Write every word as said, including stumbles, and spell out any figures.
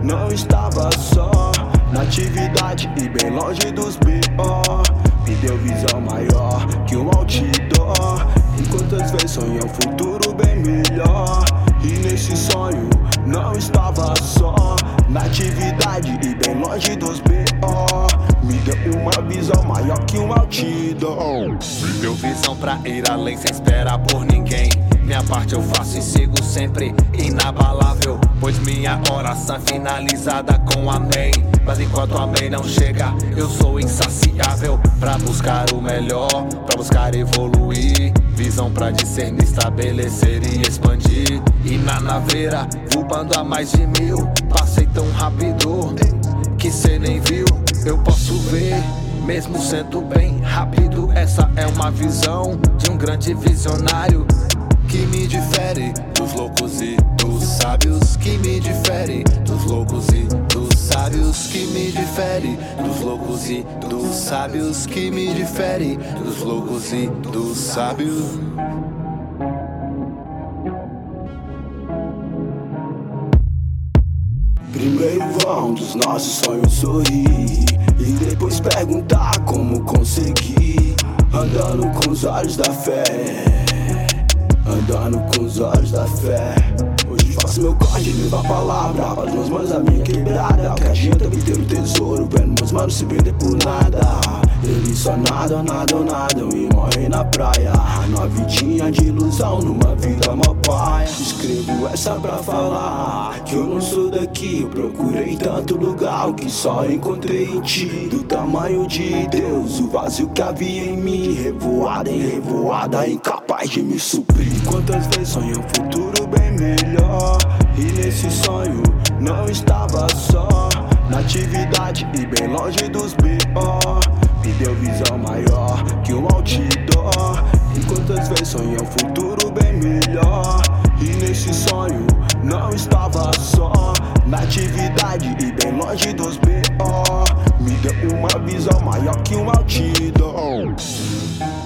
não estava só na atividade e bem longe dos B O. Me deu visão maior que um outdoor. E quantas vezes sonhei um futuro bem melhor. E nesse sonho não estava só na atividade e bem longe dos B O. Me deu uma visão maior que um outdoor. Me deu visão pra ir além sem esperar por ninguém. Minha parte eu faço e sigo sempre inabalável, pois minha oração é finalizada com amém. Mas enquanto amém não chega, eu sou insaciável pra buscar o melhor, pra buscar evoluir. Visão pra discernir, estabelecer e expandir. E na naveira, voando a mais de mil, passei tão rápido que cê nem viu. Eu posso ver, mesmo sendo bem rápido. Essa é uma visão de um grande visionário que me difere dos loucos e dos sábios. Que me difere dos loucos e dos sábios. Que me difere dos loucos e dos sábios. Que me difere dos loucos e dos sábios. Primeiro vão dos nossos sonhos sorrir e depois perguntar como conseguir. Andando com os olhos da fé, andando com os olhos da fé. Hoje faço meu corte, levo a palavra para os meus manos da minha quebrada. Que adianta me ter um tesouro, vendo meus manos se vender por nada. Eles só nadam, nadam, nadam e morrem na praia. Numa vidinha de ilusão, numa vida mó paia. Escrevo essa pra falar que eu não sou daqui. Eu procurei tanto lugar, o que só encontrei em ti. Do tamanho de Deus, o vazio que havia em mim. Revoada em revoada, incapaz de me suprir. Quantas vezes sonhei um futuro bem melhor. E nesse sonho não estava só na atividade e bem longe dos B O. Me deu visão maior que um outdoor. E quantas vezes sonhei um futuro bem melhor. E nesse sonho não estava só na atividade e bem longe dos B O. Me deu uma visão maior que um outdoor.